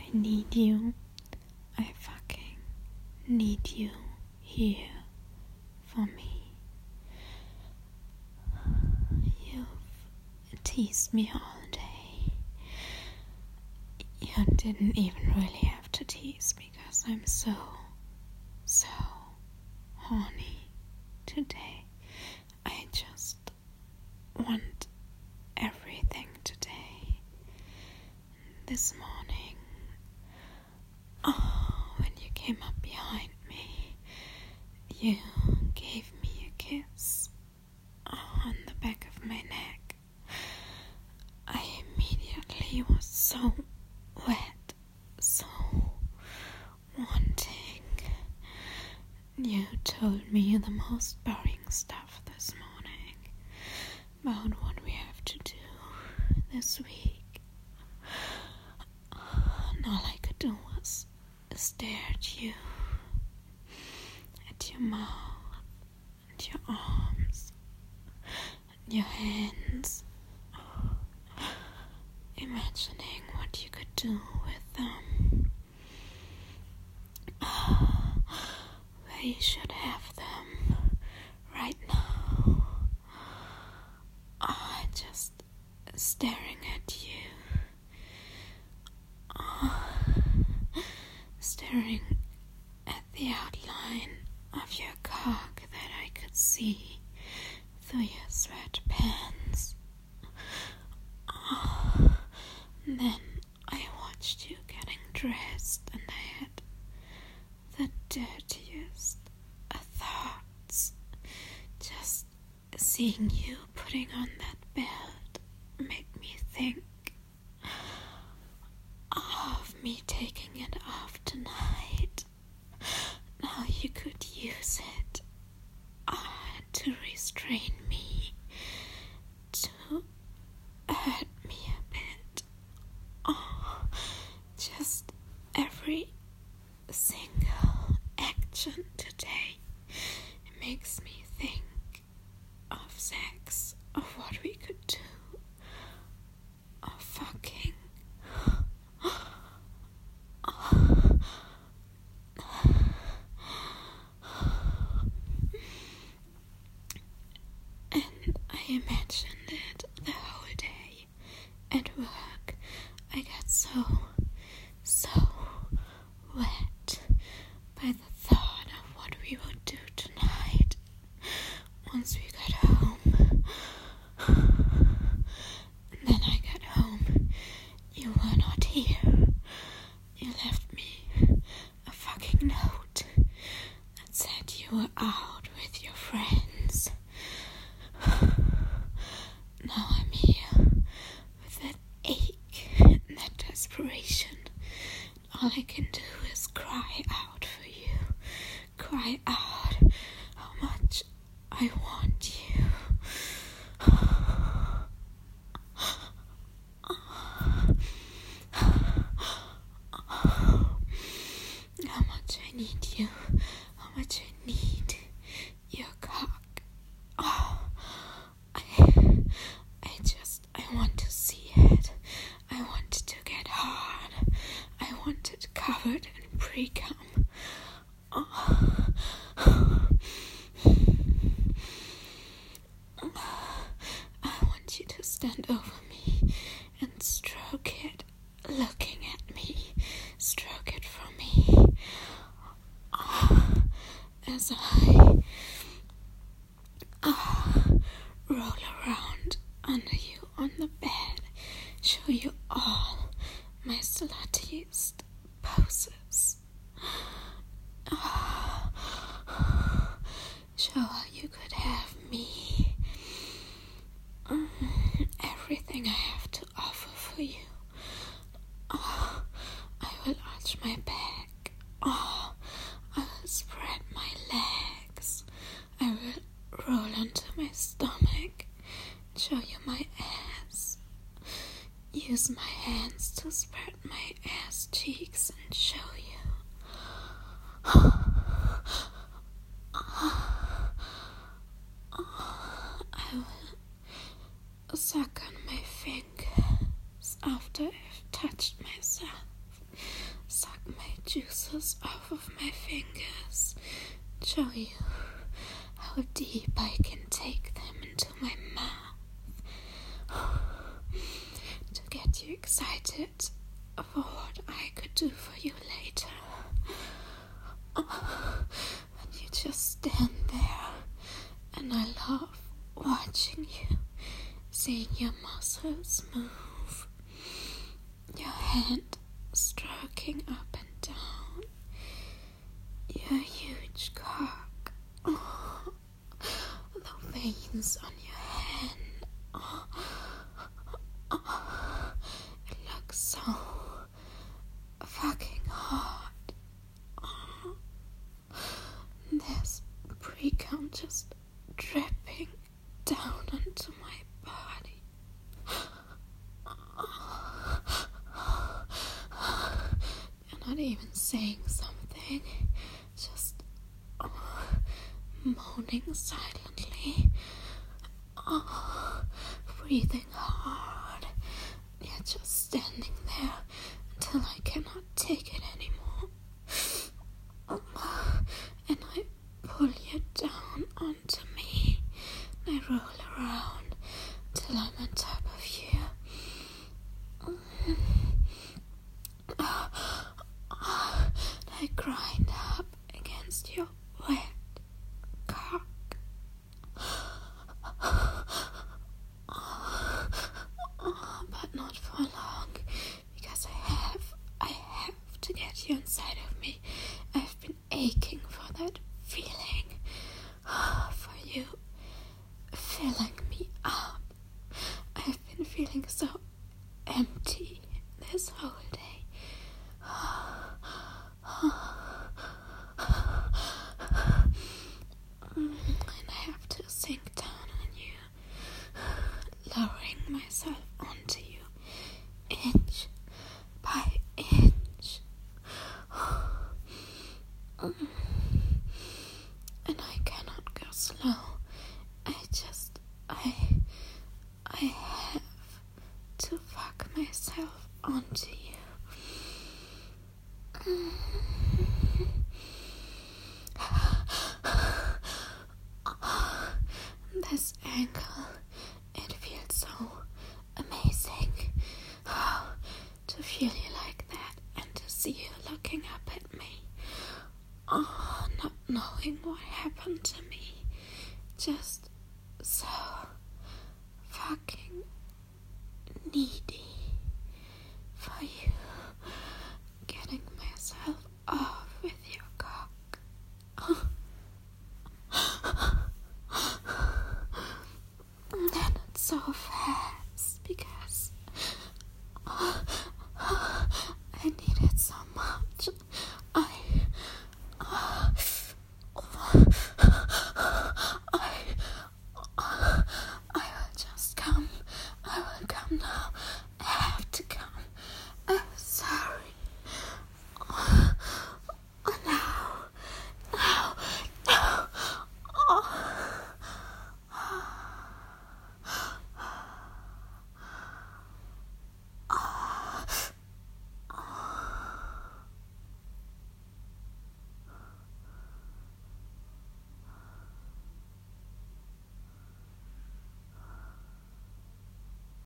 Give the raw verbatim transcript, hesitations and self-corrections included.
I need you. I fucking need you here for me. You've teased me all day. You didn't even really have to tease because I'm so, so horny today. I just want everything today. This morning, oh, when you came up behind me, you gave me a kiss on the back of my neck. I immediately was so wet, so wanting. You told me the most boring stuff this morning about what we have to do this week. And all I could do was stare at you, at your mouth, at your arms, and your hands, imagining what you could do with them, where you should have them right now. Oh, just staring at you, oh, staring at the outline of your cock that I could see through your sweatpants. Oh, and then I watched you getting dressed, and I had the dirtiest of thoughts. Just seeing you putting on that belt made me think of me taking it off tonight. Now you could use it uh, to restrain me, to hurt me a bit. Oh, just every single action today makes me think of sex, of what we could do, of fucking. And I imagined it the whole day at work. I got so, so wet by the thought of what we would do tonight once we got home. And then I got home. You were not here. You left me a fucking note that said you were out with your friends. Now I'm here with that ache and that desperation. All I can do is cry out for you. Cry out how much I want you. How much I need you. How much I need your cock. Oh, I, I just, I want to see it. I want it to get hard. I want it covered in pre-cum. Oh. I want you to stand over me and stroke it, looking at me. Stroke it for me. Oh, as I oh, roll around under you on the bed, show you all my sluttiest poses. Oh, show how you could have me. Mm, everything I have to offer for you. Oh, I will arch my back. Oh, I will spread my legs. I will roll onto my stomach, show you my ass. Use my hands to spread my ass cheeks and show you. I will suck on my fingers after I've touched myself. muscles off of my fingers, show you how deep I can take them into my mouth, to get you excited for what I could do for you later. And you just stand there, and I love watching you, seeing your muscles move, your hand stroking up and down, your huge cock, oh, the veins on your hand, oh, oh, it looks so fucking hot. Oh, there's pre-cum just dripping down onto my body. You're not even saying something, just oh, moaning silently, oh, breathing hard. You're just standing there until I cannot take it anymore. Oh, and I pull you down onto me. I roll around till I'm on top of you. I grind up against your wet cock. But not for long, because I have, I have to get you inside of me. I've been aching for that feeling, for you filling me up. I've been feeling so empty this whole day. And I have to sink down on you, lowering myself onto you, inch by inch. And I cannot go slow. I just, I, I have to fuck myself onto you. This angle, it feels so amazing. Oh, to feel you like that and to see you looking up at me. Oh, not knowing what happened to